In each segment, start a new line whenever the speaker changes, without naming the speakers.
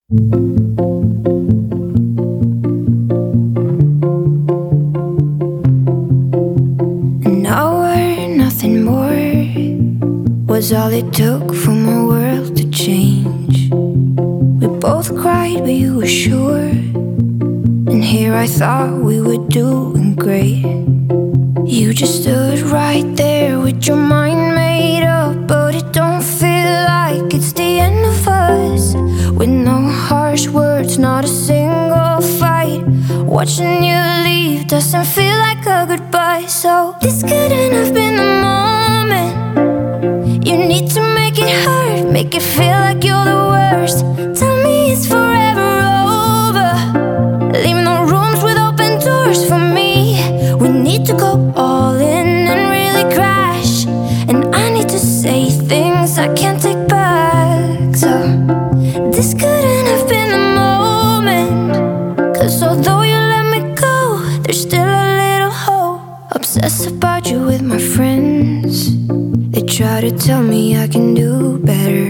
An hour, nothing more, was all it took for my world to change. We both cried, but you were sure. And here I thought we were doing great. You just stood right there with your mind made up, but it don't feel like it's the end of us. With no harsh words, not a single fight. Watching you leave doesn't feel like a goodbye. So this couldn't have been the moment. You need to make it hurt, make it feel like you're the worst. Tell me it's forever over. Leave no rooms with open doors for me. We need to go all in and really crash. And I need to say things I can't take back. So this couldn't have been the moment. 'Cause although you let me go, there's still a little hope. Obsessed about you with my friends. They try to tell me I can do better,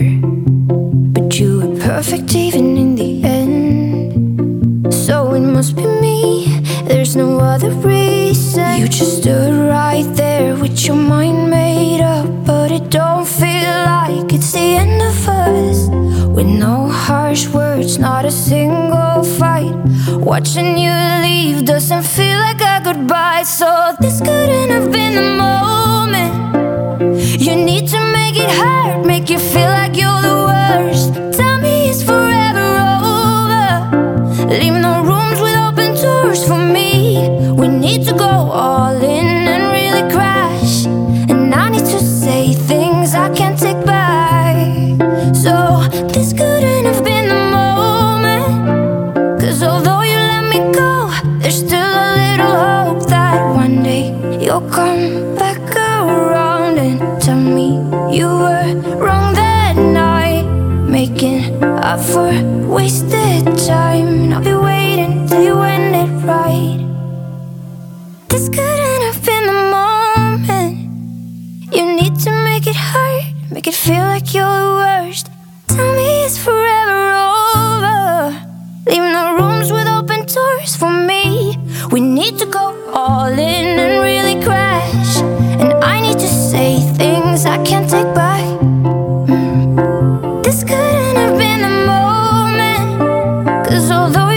but you were perfect even in the end. So it must be me, there's no other reason. You just stood right there with your mind made up, but it don't feel like it's the end of us. With no harsh words, not a single fight. Watching you leave doesn't feel like a goodbye. So this couldn't have been the moment. You need to make it hurt, make you feel like you're the worst. Tell me it's forever over. Leave no rooms with open doors for me. We need to go all in and really crash. And I need to say things I can't take back. So this couldn't have been the moment. 'Cause although you let me go, there's still a little hope that one day you'll come back around and tell me you were wrong that night, making up for wasted time. And I'll be waiting till you end it right. This couldn't have been the moment. You need to make it hurt, make it feel like you're the worst. Tell me it's forever over. Leave no rooms with open doors for me. We need to go all in and really crash. And I need to say things I can't take back. This couldn't have been the moment. 'Cause although